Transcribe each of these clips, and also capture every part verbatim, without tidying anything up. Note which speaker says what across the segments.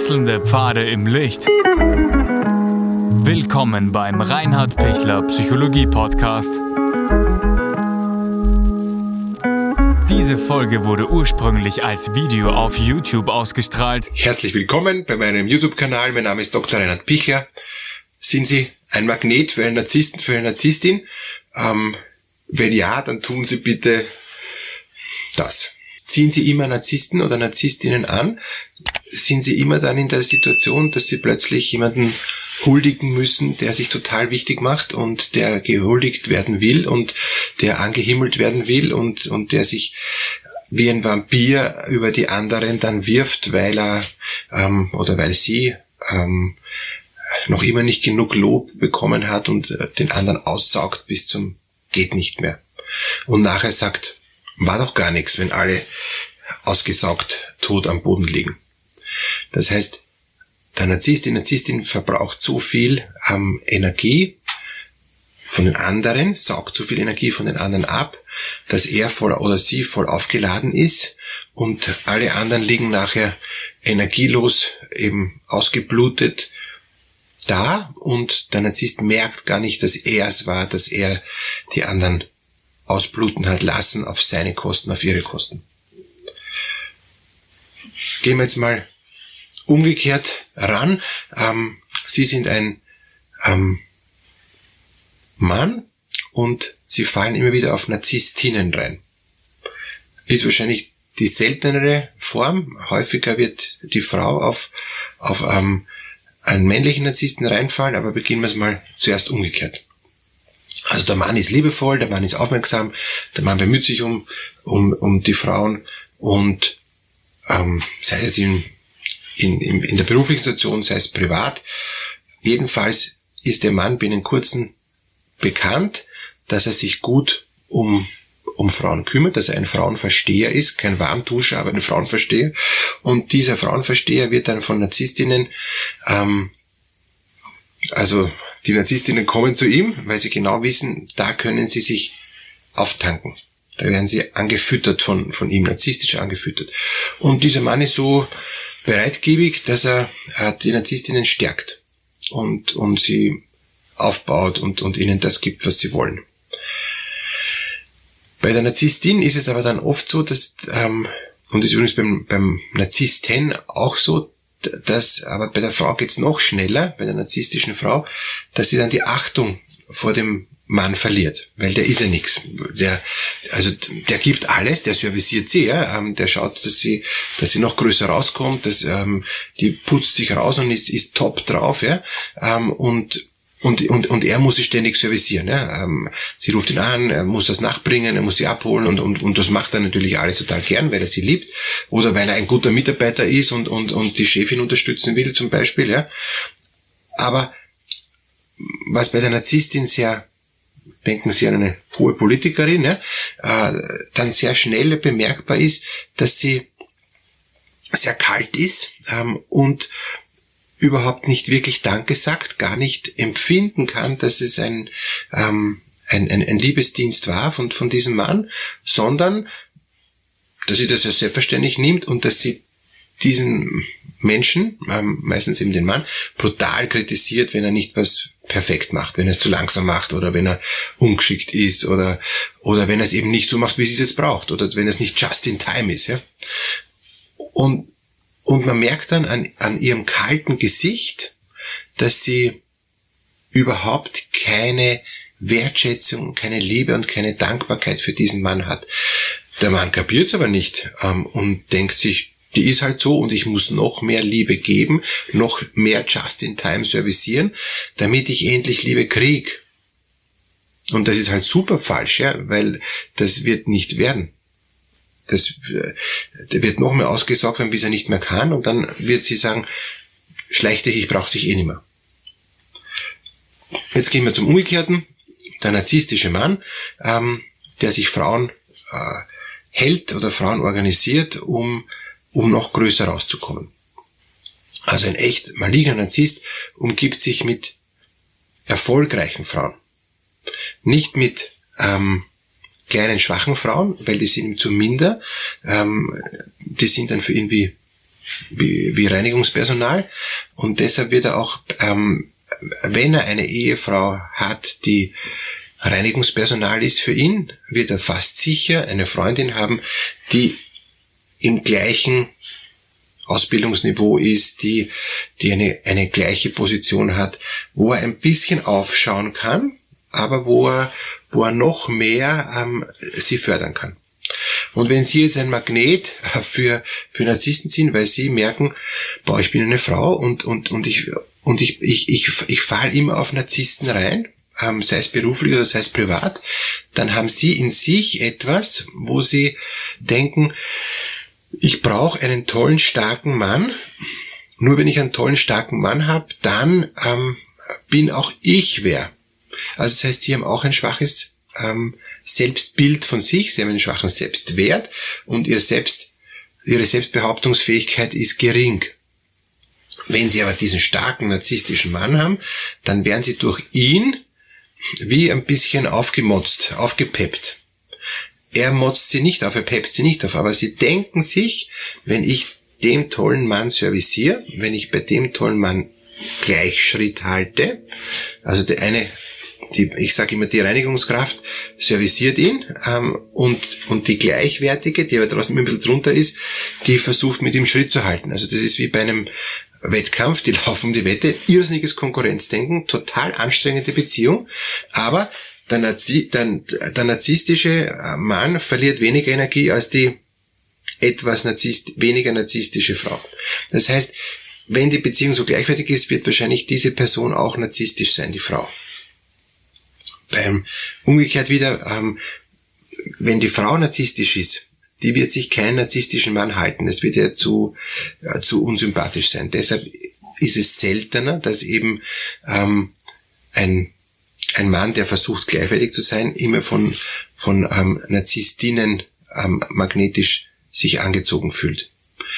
Speaker 1: Wechselnde Pfade im Licht. Willkommen beim Reinhard Pichler Psychologie Podcast. Diese Folge wurde ursprünglich als Video auf YouTube ausgestrahlt.
Speaker 2: Herzlich willkommen bei meinem YouTube-Kanal. Mein Name ist Doktor Reinhard Pichler. Sind Sie ein Magnet für einen Narzissten, für eine Narzisstin? Ähm, wenn ja, dann tun Sie bitte das. Ziehen Sie immer Narzissten oder Narzisstinnen an? Sind Sie immer dann in der Situation, dass Sie plötzlich jemanden huldigen müssen, der sich total wichtig macht und der gehuldigt werden will und der angehimmelt werden will und, und der sich wie ein Vampir über die anderen dann wirft, weil er ähm, oder weil sie ähm, noch immer nicht genug Lob bekommen hat und äh, den anderen aussaugt bis zum geht nicht mehr. Und nachher sagt, war doch gar nichts, wenn alle ausgesaugt tot am Boden liegen. Das heißt, der Narzisst, die Narzisstin verbraucht so viel ähm, Energie von den anderen, saugt so viel Energie von den anderen ab, dass er voll oder sie voll aufgeladen ist und alle anderen liegen nachher energielos, eben ausgeblutet da und der Narzisst merkt gar nicht, dass er es war, dass er die anderen ausbluten hat lassen auf seine Kosten, auf ihre Kosten. Gehen wir jetzt mal umgekehrt ran. Ähm, Sie sind ein ähm, Mann und Sie fallen immer wieder auf Narzisstinnen rein. Ist wahrscheinlich die seltenere Form. Häufiger wird die Frau auf, auf ähm, einen männlichen Narzissten reinfallen, aber beginnen wir es mal zuerst umgekehrt. Also der Mann ist liebevoll, der Mann ist aufmerksam, der Mann bemüht sich um, um, um die Frauen und ähm, sei es in, in, in der beruflichen Situation, sei es privat. Jedenfalls ist der Mann binnen kurzem bekannt, dass er sich gut um, um Frauen kümmert, dass er ein Frauenversteher ist, kein Warmduscher, aber ein Frauenversteher. Und dieser Frauenversteher wird dann von Narzisstinnen, ähm, also die Narzisstinnen kommen zu ihm, weil sie genau wissen, da können sie sich auftanken. Da werden sie angefüttert von, von ihm, narzisstisch angefüttert. Und dieser Mann ist so bereitgiebig, dass er äh, die Narzisstinnen stärkt und, und sie aufbaut und, und ihnen das gibt, was sie wollen. Bei der Narzisstin ist es aber dann oft so, dass, ähm, und ist übrigens beim, beim Narzissten auch so, dass, aber bei der Frau geht's noch schneller, bei der narzisstischen Frau, dass sie dann die Achtung vor dem Mann verliert, weil der ist ja nix. Der, also, der gibt alles, der serviciert sie, ja, ähm, der schaut, dass sie, dass sie noch größer rauskommt, dass, ähm, die putzt sich raus und ist, ist top drauf, ja, ähm, und, und, und, und er muss sie ständig servicieren, ja, ähm, sie ruft ihn an, er muss das nachbringen, er muss sie abholen und, und, und das macht er natürlich alles total gern, weil er sie liebt oder weil er ein guter Mitarbeiter ist und, und, und die Chefin unterstützen will zum Beispiel, ja. Aber was bei der Narzisstin sehr, denken Sie an eine hohe Politikerin, ja, äh, dann sehr schnell bemerkbar ist, dass sie sehr kalt ist ähm, und überhaupt nicht wirklich Danke sagt, gar nicht empfinden kann, dass es ein, ähm, ein, ein, ein Liebesdienst war von, von diesem Mann, sondern dass sie das als selbstverständlich nimmt und dass sie diesen Menschen, ähm, meistens eben den Mann, brutal kritisiert, wenn er nicht was perfekt macht, wenn er es zu langsam macht oder wenn er ungeschickt ist oder oder wenn er es eben nicht so macht, wie sie es jetzt braucht oder wenn es nicht just in time ist. Ja? Und und man merkt dann an, an ihrem kalten Gesicht, dass sie überhaupt keine Wertschätzung, keine Liebe und keine Dankbarkeit für diesen Mann hat. Der Mann kapiert es aber nicht ähm, und denkt sich, die ist halt so und ich muss noch mehr Liebe geben, noch mehr Just-in-Time servicieren, damit ich endlich Liebe krieg. Und das ist halt super falsch, ja, weil das wird nicht werden. Das, der wird noch mehr ausgesaugt werden, bis er nicht mehr kann und dann wird sie sagen, schleich dich, ich brauche dich eh nicht mehr. Jetzt gehen wir zum Umgekehrten. Der narzisstische Mann, ähm, der sich Frauen äh, hält oder Frauen organisiert, um um noch größer rauszukommen. Also ein echt maligner Narzisst umgibt sich mit erfolgreichen Frauen. Nicht mit ähm, kleinen, schwachen Frauen, weil die sind ihm zu minder. Ähm, die sind dann für ihn wie wie, wie Reinigungspersonal. Und deshalb wird er auch, ähm, wenn er eine Ehefrau hat, die Reinigungspersonal ist für ihn, wird er fast sicher eine Freundin haben, die im gleichen Ausbildungsniveau ist, die, die eine, eine gleiche Position hat, wo er ein bisschen aufschauen kann, aber wo er, wo er noch mehr ähm, sie fördern kann. Und wenn Sie jetzt ein Magnet für, für Narzissten sind, weil Sie merken, boah, ich bin eine Frau und, und, und ich, und ich, ich, ich, ich falle immer auf Narzissten rein, ähm, sei es beruflich oder sei es privat, dann haben Sie in sich etwas, wo Sie denken, ich brauche einen tollen, starken Mann. Nur wenn ich einen tollen, starken Mann habe, dann ähm, bin auch ich wer. Also das heißt, Sie haben auch ein schwaches ähm, Selbstbild von sich, Sie haben einen schwachen Selbstwert und ihr Selbst, Ihre Selbstbehauptungsfähigkeit ist gering. Wenn Sie aber diesen starken narzisstischen Mann haben, dann werden Sie durch ihn wie ein bisschen aufgemotzt, aufgepeppt. Er motzt sie nicht auf, er peppt sie nicht auf, aber sie denken sich, wenn ich dem tollen Mann serviciere, wenn ich bei dem tollen Mann Gleichschritt halte, also der eine, die, ich sage immer, die Reinigungskraft serviciert ihn ähm, und, und die Gleichwertige, die aber trotzdem ein bisschen drunter ist, die versucht mit ihm Schritt zu halten. Also das ist wie bei einem Wettkampf, die laufen um die Wette, irrsinniges Konkurrenzdenken, total anstrengende Beziehung, aber Der, Nazi, der, der narzisstische Mann verliert weniger Energie als die etwas narzisst, weniger narzisstische Frau. Das heißt, wenn die Beziehung so gleichwertig ist, wird wahrscheinlich diese Person auch narzisstisch sein, die Frau. Beim umgekehrt wieder, ähm, wenn die Frau narzisstisch ist, die wird sich keinen narzisstischen Mann halten. Das wird ja zu, äh, zu unsympathisch sein. Deshalb ist es seltener, dass eben ähm, ein ein Mann, der versucht, gleichwertig zu sein, immer von, von ähm, Narzisstinnen ähm, magnetisch sich angezogen fühlt.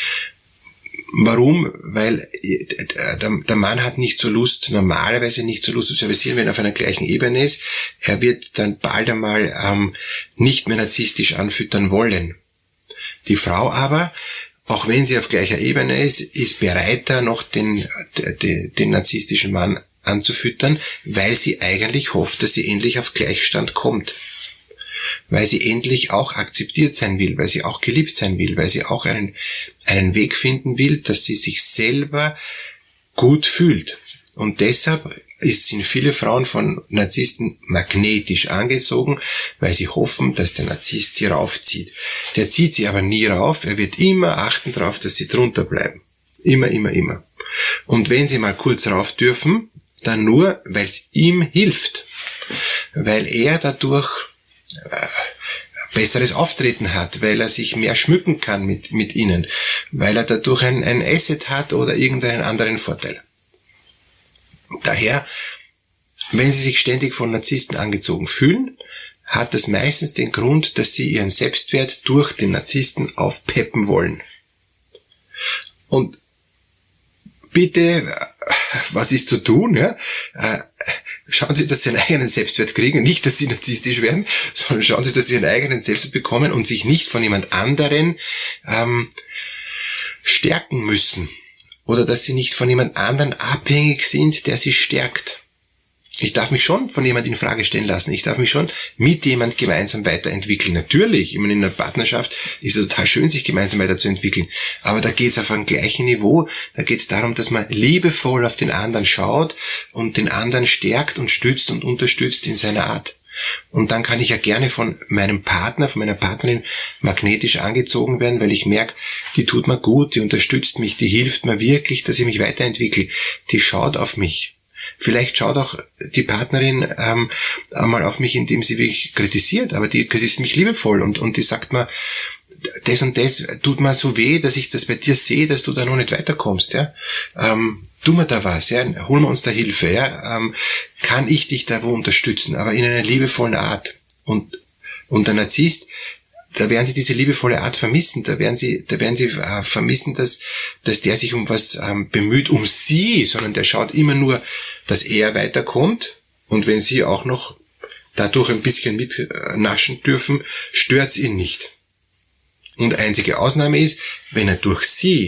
Speaker 2: Warum? Weil der, der Mann hat nicht so Lust, normalerweise nicht so Lust zu servicieren, wenn er auf einer gleichen Ebene ist. Er wird dann bald einmal ähm, nicht mehr narzisstisch anfüttern wollen. Die Frau aber, auch wenn sie auf gleicher Ebene ist, ist bereiter, noch den, den, den narzisstischen Mann anzufüttern, weil sie eigentlich hofft, dass sie endlich auf Gleichstand kommt. Weil sie endlich auch akzeptiert sein will, weil sie auch geliebt sein will, weil sie auch einen, einen Weg finden will, dass sie sich selber gut fühlt. Und deshalb sind viele Frauen von Narzissten magnetisch angezogen, weil sie hoffen, dass der Narzisst sie raufzieht. Der zieht sie aber nie rauf, er wird immer achten darauf, dass sie drunter bleiben. Immer, immer, immer. Und wenn sie mal kurz rauf dürfen, dann nur, weil es ihm hilft, weil er dadurch äh, besseres Auftreten hat, weil er sich mehr schmücken kann mit, mit ihnen, weil er dadurch ein, ein Asset hat oder irgendeinen anderen Vorteil. Daher, wenn sie sich ständig von Narzissten angezogen fühlen, hat das meistens den Grund, dass sie ihren Selbstwert durch den Narzissten aufpeppen wollen. Und bitte, was ist zu tun? Ja? Schauen Sie, dass Sie einen eigenen Selbstwert kriegen, nicht, dass Sie narzisstisch werden, sondern schauen Sie, dass Sie einen eigenen Selbstwert bekommen und sich nicht von jemand anderen ähm, stärken müssen. Oder dass Sie nicht von jemand anderen abhängig sind, der Sie stärkt. Ich darf mich schon von jemand in Frage stellen lassen. Ich darf mich schon mit jemand gemeinsam weiterentwickeln. Natürlich, ich meine, in einer Partnerschaft ist es total schön, sich gemeinsam weiterzuentwickeln. Aber da geht es auf einem gleichen Niveau. Da geht es darum, dass man liebevoll auf den anderen schaut und den anderen stärkt und stützt und unterstützt in seiner Art. Und dann kann ich ja gerne von meinem Partner, von meiner Partnerin magnetisch angezogen werden, weil ich merke, die tut mir gut, die unterstützt mich, die hilft mir wirklich, dass ich mich weiterentwickle. Die schaut auf mich. Vielleicht schaut auch die Partnerin ähm, einmal auf mich, indem sie mich kritisiert, aber die kritisiert mich liebevoll und, und die sagt mir, das und das tut mir so weh, dass ich das bei dir sehe, dass du da noch nicht weiterkommst. Ja? Ähm, tu mir da was, ja? Hol mir uns da Hilfe. Ja? Ähm, kann ich dich da wo unterstützen, aber in einer liebevollen Art. Und, und der Narzisst, da werden sie diese liebevolle Art vermissen, da werden sie, da werden sie äh, vermissen, dass, dass der sich um was ähm, bemüht, um sie, sondern der schaut immer nur, dass er weiterkommt und wenn sie auch noch dadurch ein bisschen mitnaschen dürfen, stört's ihn nicht. Und einzige Ausnahme ist, wenn er durch sie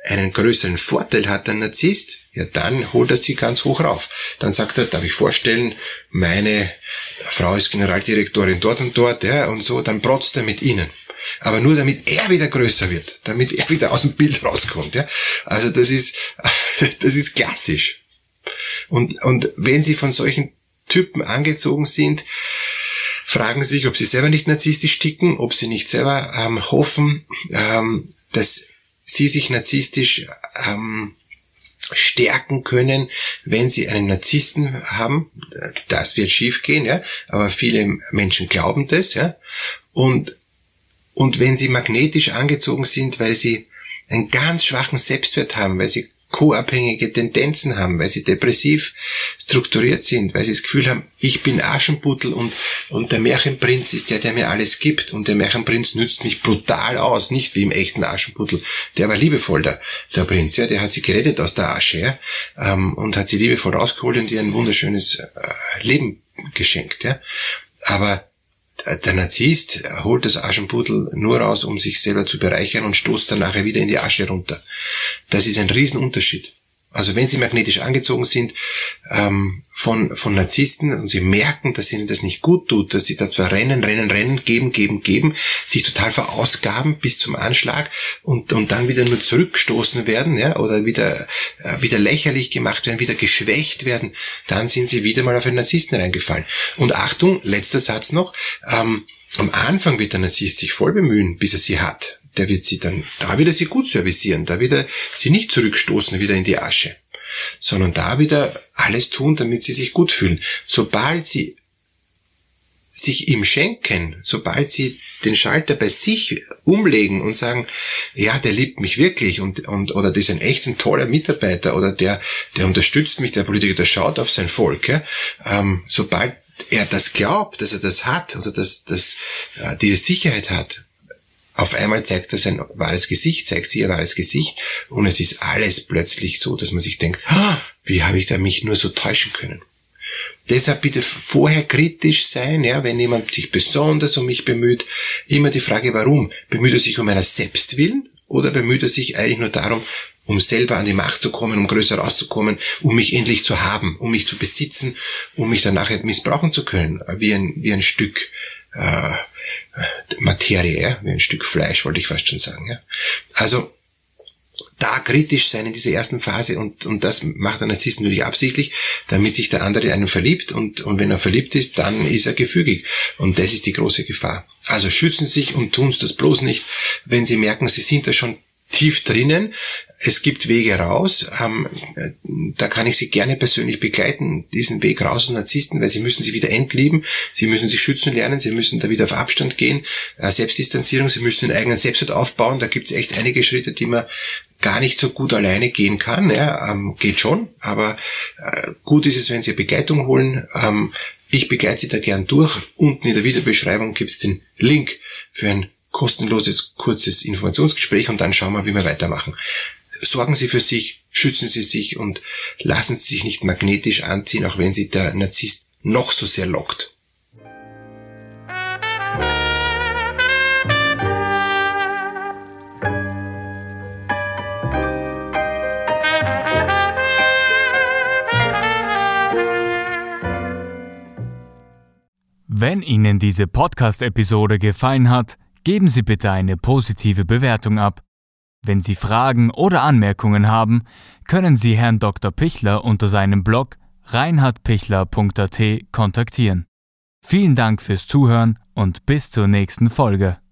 Speaker 2: einen größeren Vorteil hat, ein Narzisst, ja, dann holt er sie ganz hoch rauf. Dann sagt er, darf ich vorstellen, meine Frau ist Generaldirektorin dort und dort, ja, und so, dann protzt er mit ihnen. Aber nur damit er wieder größer wird, damit er wieder aus dem Bild rauskommt, ja. Also das ist, das ist klassisch. Und, und wenn Sie von solchen Typen angezogen sind, fragen Sie sich, ob Sie selber nicht narzisstisch ticken, ob Sie nicht selber ähm, hoffen, ähm, dass Sie sich narzisstisch ähm, stärken können, wenn Sie einen Narzissten haben. Das wird schiefgehen, ja. Aber viele Menschen glauben das, ja. Und Und wenn Sie magnetisch angezogen sind, weil Sie einen ganz schwachen Selbstwert haben, weil Sie co-abhängige Tendenzen haben, weil Sie depressiv strukturiert sind, weil Sie das Gefühl haben, ich bin Aschenputtel und, und der Märchenprinz ist der, der mir alles gibt und der Märchenprinz nützt mich brutal aus, nicht wie im echten Aschenputtel. Der war liebevoll, der, der Prinz, ja, der hat sie gerettet aus der Asche, ja, ähm, und hat sie liebevoll rausgeholt und ihr ein wunderschönes äh, Leben geschenkt, ja. Aber der Narzisst holt das Aschenputtel nur raus, um sich selber zu bereichern und stoßt dann nachher wieder in die Asche runter. Das ist ein Riesenunterschied. Also wenn Sie magnetisch angezogen sind ähm, von von Narzissten und Sie merken, dass Ihnen das nicht gut tut, dass Sie da zwar rennen, rennen, rennen, geben, geben, geben, sich total verausgaben bis zum Anschlag und und dann wieder nur zurückgestoßen werden, ja, oder wieder äh, wieder lächerlich gemacht werden, wieder geschwächt werden, dann sind Sie wieder mal auf einen Narzissten reingefallen. Und Achtung, letzter Satz noch, ähm, am Anfang wird der Narzisst sich voll bemühen, bis er sie hat. Der wird sie dann, da wieder sie gut servicieren, da wieder sie nicht zurückstoßen, wieder in die Asche, sondern da wieder alles tun, damit sie sich gut fühlen. Sobald sie sich ihm schenken, sobald sie den Schalter bei sich umlegen und sagen, ja, der liebt mich wirklich und, und, oder das ist ein echt ein toller Mitarbeiter oder der, der unterstützt mich, der Politiker, der schaut auf sein Volk, ja, ähm, sobald er das glaubt, dass er das hat oder dass, dass äh, diese Sicherheit hat, auf einmal zeigt er sein wahres Gesicht, zeigt sie ihr wahres Gesicht und es ist alles plötzlich so, dass man sich denkt, ah, wie habe ich da mich nur so täuschen können? Deshalb bitte vorher kritisch sein, ja, wenn jemand sich besonders um mich bemüht. Immer die Frage, warum? Bemüht er sich um einer selbst willen oder bemüht er sich eigentlich nur darum, um selber an die Macht zu kommen, um größer rauszukommen, um mich endlich zu haben, um mich zu besitzen, um mich dann nachher missbrauchen zu können, wie ein, wie ein Stück äh, Materie, ja, wie ein Stück Fleisch, wollte ich fast schon sagen. Ja. Also da kritisch sein in dieser ersten Phase und und das macht der Narzisst natürlich absichtlich, damit sich der andere in einen verliebt und und wenn er verliebt ist, dann ist er gefügig und das ist die große Gefahr. Also schützen Sie sich und tun Sie das bloß nicht, wenn Sie merken, Sie sind da schon tief drinnen. Es gibt Wege raus, ähm, da kann ich Sie gerne persönlich begleiten, diesen Weg raus aus Narzissten, weil Sie müssen sie wieder entlieben, Sie müssen sich schützen lernen, Sie müssen da wieder auf Abstand gehen, äh, Selbstdistanzierung, Sie müssen den eigenen Selbstwert aufbauen, da gibt es echt einige Schritte, die man gar nicht so gut alleine gehen kann, ja, ähm, geht schon, aber äh, gut ist es, wenn Sie Begleitung holen, ähm, ich begleite Sie da gern durch, unten in der Videobeschreibung gibt es den Link für ein kostenloses, kurzes Informationsgespräch und dann schauen wir, wie wir weitermachen. Sorgen Sie für sich, schützen Sie sich und lassen Sie sich nicht magnetisch anziehen, auch wenn Sie der Narzisst noch so sehr lockt.
Speaker 1: Wenn Ihnen diese Podcast-Episode gefallen hat, geben Sie bitte eine positive Bewertung ab. Wenn Sie Fragen oder Anmerkungen haben, können Sie Herrn Doktor Pichler unter seinem Blog reinhard pichler punkt a t kontaktieren. Vielen Dank fürs Zuhören und bis zur nächsten Folge.